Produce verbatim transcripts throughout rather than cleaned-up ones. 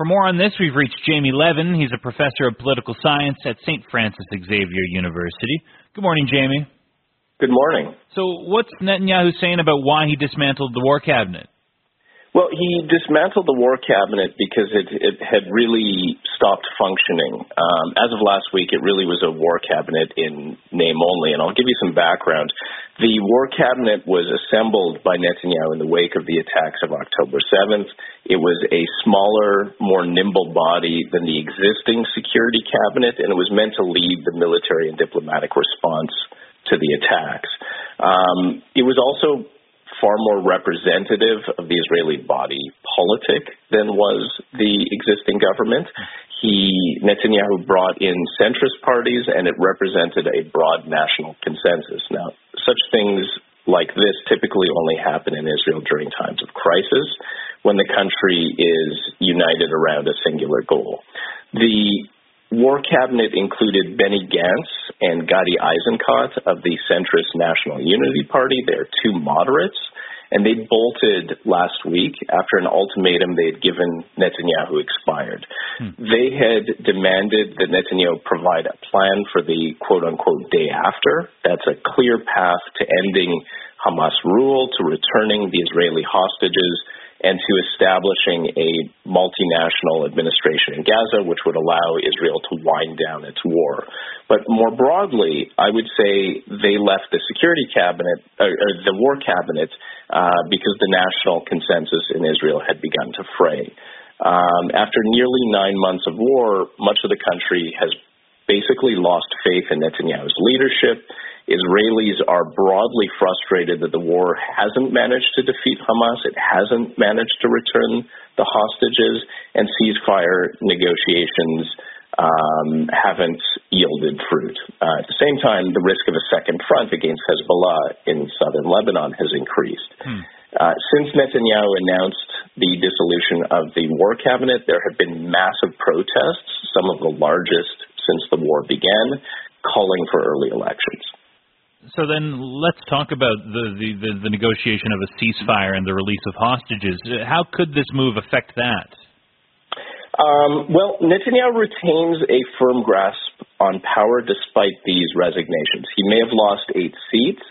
For more on this, we've reached Jamie Levin. He's a professor of political science at Saint Francis Xavier University. Good morning, Jamie. Good morning. So what's Netanyahu saying about why he dismantled the war cabinet? Well, he dismantled the war cabinet because it, it had really stopped functioning. Um, as of last week, it really was a war cabinet in name only. And I'll give you some background. The war cabinet was assembled by Netanyahu in the wake of the attacks of October seventh. It was a smaller, more nimble body than the existing security cabinet, and it was meant to lead the military and diplomatic response to the attacks. Um, it was also far more representative of the Israeli body politic than was the existing government. He, Netanyahu brought in centrist parties, and it represented a broad national consensus. Now, such things like this typically only happen in Israel during times of crisis, when the country is united around a singular goal. The war cabinet included Benny Gantz and Gadi Eisenkot of the centrist National Unity Party. They're two moderates, and they bolted last week after an ultimatum they had given Netanyahu expired. Hmm. They had demanded that Netanyahu provide a plan for the quote-unquote day after. That's a clear path to ending Hamas rule, to returning the Israeli hostages, and to establishing a multinational administration in Gaza, which would allow Israel to wind down its war. But more broadly, I would say they left the security cabinet, or, or the war cabinet, uh, because the national consensus in Israel had begun to fray. Um, after nearly nine months of war, much of the country has basically lost faith in Netanyahu's leadership. Israelis are broadly frustrated that the war hasn't managed to defeat Hamas, it hasn't managed to return the hostages, and ceasefire negotiations um, haven't yielded fruit. Uh, at the same time, the risk of a second front against Hezbollah in southern Lebanon has increased. Hmm. Uh, since Netanyahu announced the dissolution of the war cabinet, there have been massive protests, some of the largest since the war began, calling for early elections. So then let's talk about the, the, the, the negotiation of a ceasefire and the release of hostages. How could this move affect that? Um, well, Netanyahu retains a firm grasp on power despite these resignations. He may have lost eight seats,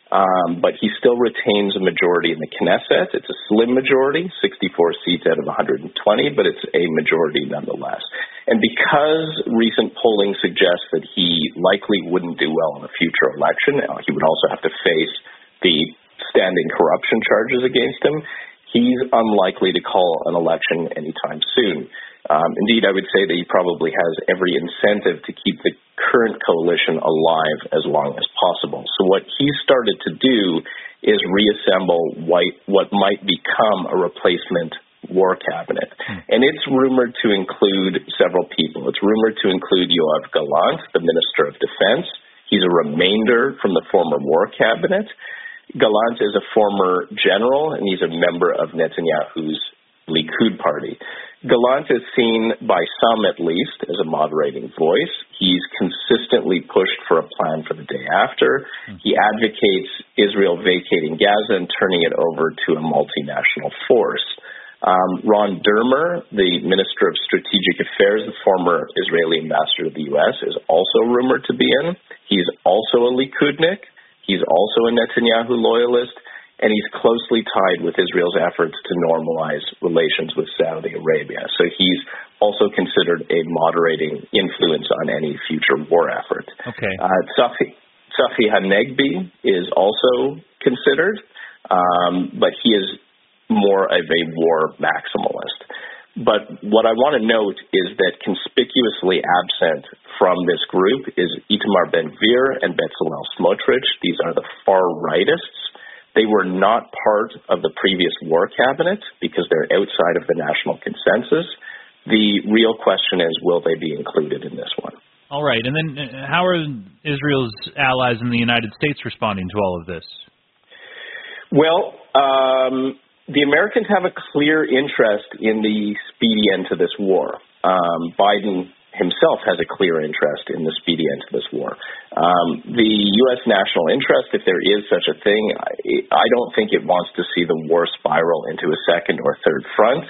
um, but he still retains a majority in the Knesset. It's a slim majority, sixty-four seats out of one hundred twenty, but it's a majority nonetheless. And because recent polling suggests that he likely wouldn't do well in a future election, he would also have to face the standing corruption charges against him, he's unlikely to call an election anytime soon. Um, indeed, I would say that he probably has every incentive to keep the current coalition alive as long as possible. So what he started to do is reassemble what might become a replacement war cabinet. Hmm. And it's rumored to include several people. It's rumored to include Yoav Gallant, the Minister of Defense. He's a remainder from the former war cabinet. Gallant is a former general, and he's a member of Netanyahu's Likud party. Gallant is seen by some, at least, as a moderating voice. He's consistently pushed for a plan for the day after. Hmm. He advocates Israel vacating Gaza and turning it over to a multinational force. Um, Ron Dermer, the Minister of Strategic Affairs, the former Israeli ambassador to the U S, is also rumored to be in. He's also a Likudnik. He's also a Netanyahu loyalist, and he's closely tied with Israel's efforts to normalize relations with Saudi Arabia. So he's also considered a moderating influence on any future war effort. Okay. Uh, Tzachi, Tzachi Hanegbi is also considered, um, but he is more of a war maximalist. But what I want to note is that conspicuously absent from this group is Itamar Ben-Gvir and Bezalel Smotrich. These are the far rightists. They were not part of the previous war cabinet because they're outside of the national consensus. The real question is, will they be included in this one? All right. And then how are Israel's allies in the United States responding to all of this? Well, um, the Americans have a clear interest in the speedy end to this war. Um, Biden himself has a clear interest in the speedy end to this war. Um, the U S national interest, if there is such a thing, I, I don't think it wants to see the war spiral into a second or third front.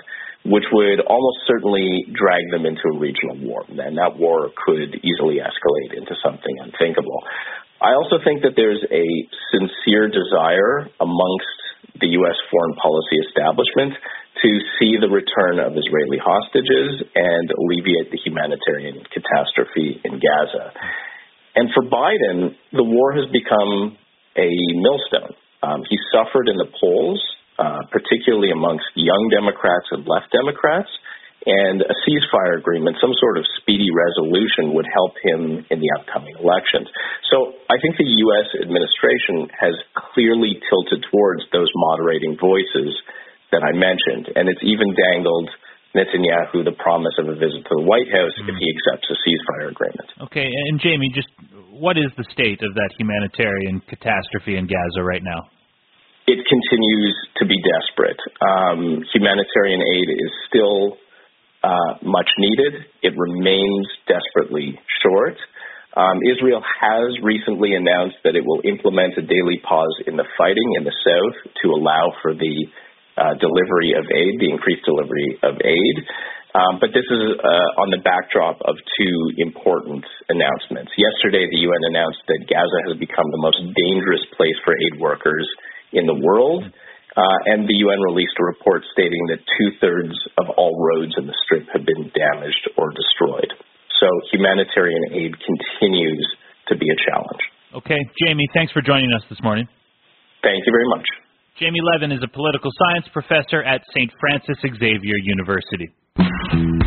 which would almost certainly drag them into a regional war. And that war could easily escalate into something unthinkable. I also think that there's a sincere desire amongst the U S foreign policy establishment to see the return of Israeli hostages and alleviate the humanitarian catastrophe in Gaza. And for Biden, the war has become a millstone. Um, he suffered in the polls, uh, particularly amongst young Democrats and left Democrats, and a ceasefire agreement, some sort of speedy resolution, would help him in the upcoming elections. So I think the U S administration has clearly tilted towards those moderating voices that I mentioned, and it's even dangled Netanyahu the promise of a visit to the White House mm. if he accepts a ceasefire agreement. Okay, and Jamie, just what is the state of that humanitarian catastrophe in Gaza right now? It continues to be desperate. Um, humanitarian aid is still uh, much needed. It remains desperately short. Um, Israel has recently announced that it will implement a daily pause in the fighting in the south to allow for the Uh, delivery of aid, the increased delivery of aid. Um, but this is uh, on the backdrop of two important announcements. Yesterday, the U N announced that Gaza has become the most dangerous place for aid workers in the world, uh, and the U N released a report stating that two-thirds of all roads in the Strip have been damaged or destroyed. So humanitarian aid continues to be a challenge. Okay. Jamie, thanks for joining us this morning. Thank you very much. Jamie Levin is a political science professor at Saint Francis Xavier University.